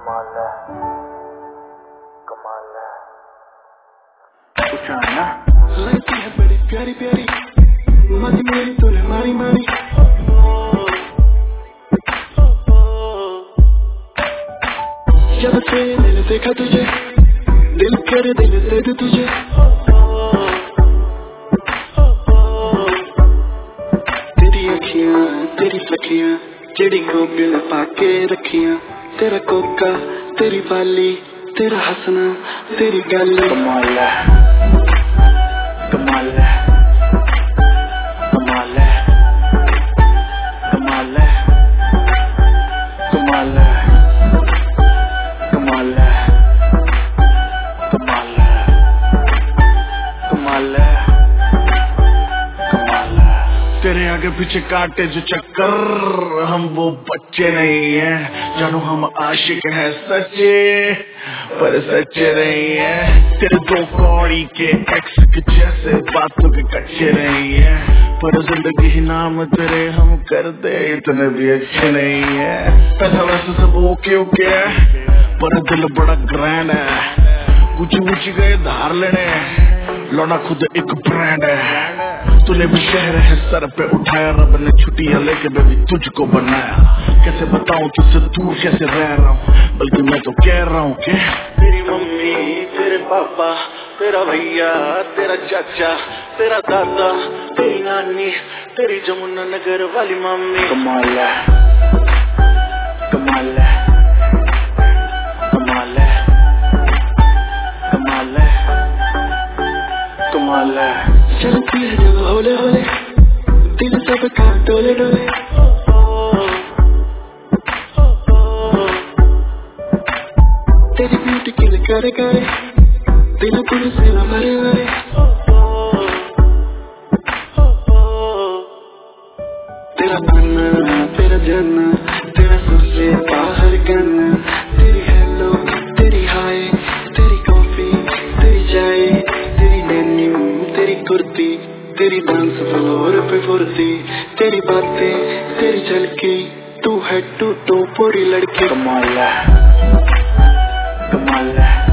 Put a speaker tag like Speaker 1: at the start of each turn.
Speaker 1: कमाल है, कमाल है। कुछ ना
Speaker 2: लगती है बड़ी प्यारी प्यारी, मत मेरी तूने मारी मारी। जब से मैंने देखा तुझे, दिल करे दिल दे दे तुझे। तेरी अखियां तेरी सखियां, चिड़ी को बिल पाके रखियां। तेरा कोका तेरी बाली, तेरा हंसना तेरी गाली।
Speaker 1: कमाल है, कमाल है, कमाल है, कमाल है, कमाल है, कमाल है, कमाल है, कमाल है, कमाल है।
Speaker 2: तेरे आगे पीछे काटे जो चक्कर, हम वो बच्चे नहीं हैं। जानू हम आशिक हैं सच्चे, पर सच्चे नहीं हैं। तेरे दो कौड़ी के एक्स के जैसे बातों के कच्चे नहीं हैं। पर जिंदगी ही नाम तेरे हम कर दे, इतने भी अच्छे नहीं हैं। पैसा वैसे सब ओके ओके है, पर दिल बड़ा ग्रैंड है। कुछ गए धार लेने, लौना खुद एक ब्रांड है। तूने भी शहर है सर पे उठाया, रब ने छुट्टियां लेके बेबी तुझको बनाया। कैसे बताऊं तुझसे दूर कैसे रह रहा हूँ, बल्कि मैं तो कह रहा हूँ कि तेरी मम्मी तेरे पापा, तेरा भैया तेरा चाचा, तेरा दादा तेरी नानी, तेरी जमुना नगर वाली मम्मी।
Speaker 1: कमाल है, कमाल है, कमाल है, कमाल है, कमाल है।
Speaker 2: चलती है जब होले होले, दिल सबका डोले डोले। तेरी ब्यूटी किल करे करे, दिल पुलिस से न मरे मरे। तेरा आना तेरा जाना, तेरा सबसे बाहर करना। तेरी हेलो तेरी हाय, तेरी कॉफी तेरी चाय, तेरी डेनिम तेरी कुर्ती, तेरी डांस फ्लोर पे फुर्ती। तेरी बातें तेरी झलकी, तू है टू तो पूरी लड़की।
Speaker 1: कमाल है, कमाल है।